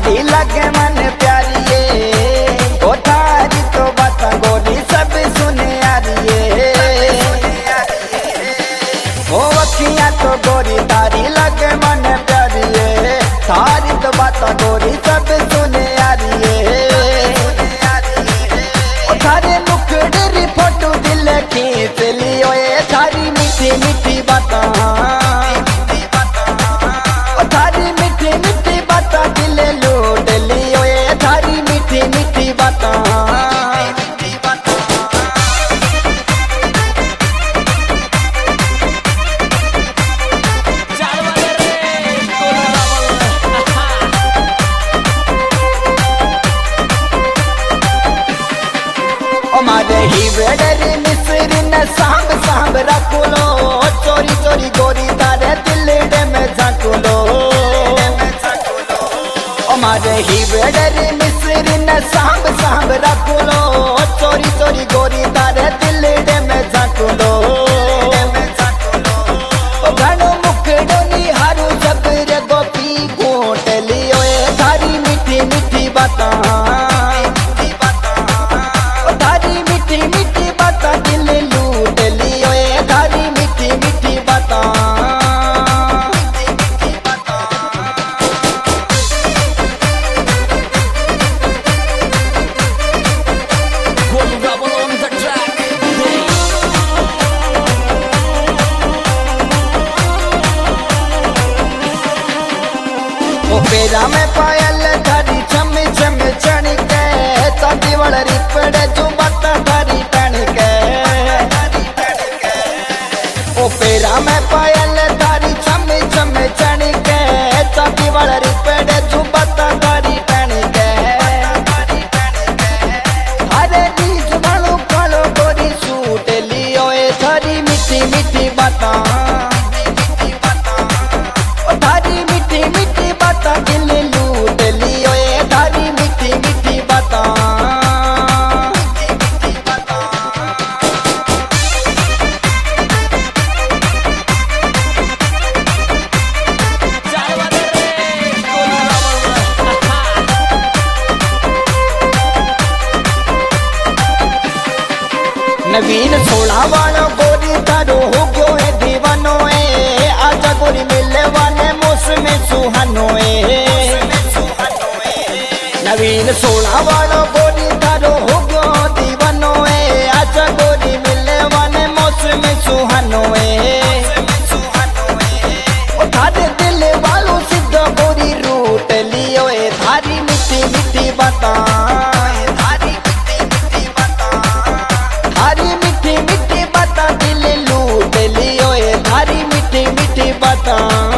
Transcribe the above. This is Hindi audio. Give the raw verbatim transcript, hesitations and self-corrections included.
थारी लगे मन प्यारी ये, ओ थारी तो बात गोरी सब सुने आ रही है। ओ अखियां तो गोरी थारी लगे मन प्यारी ये, थारी तो बात गोरी सब सुने आ रही है। ओ थारे मुखड़े फोटो दिल खींच लियो ये, थारी मीठी मीठी बात, थारी मीठी मीठी बात दिल लूट लियो ये, थारी मीठी मीठी बात। हमारे ही बेडरी मिस्री न सांब सांब रखो लो, चोरी चोरी गोरी तारे दिल में झाँको लो। हमारे ही बेडरी मिस्री न सांब सांब रखो लो, चोरी चोरी गोरी तारे दिल में झाँको लो। घणो मुखड़ो निहारू जबर गोपी घोट लियो ए, थारी मीठी मीठी बात, थारी मीठी मीठी बात दिल लूट लियो ए, थारी मीठी मीठी बात। ओ पेरा में पायल थारी छम छम चणके, चांदी वाला रिपड़े जो बात थारी टणके। ओ पेरा में पायल थारी छम छम चणके, चांदी वाला रिपड़े जो बात थारी टणके। अरे बीज वालो कालो गोरी सूट लियो ए, थारी मीठी मीठी बात, थारी मीठी मीठी बात दिल लूट लियो ए, थारी मीठी मीठी बात। नवीन सोलह वालो गोरी तारो हो गयो है दीवानो ए, आजा गोरी मिलने वाले मौसम सुहानो ए। नवीन सोलह वालो गोरी तारो हो गयो दीवानो ए, आजा गोरी मिलने वाले मौसम सुहानो ए। ओ थारे दिल वालों सिद्ध गोरी रूट लियो ए, थारी मीठी मीठी बात, थारी मीठी मीठी बात दिल लूट लियो ए, थारी मीठी मीठी बात।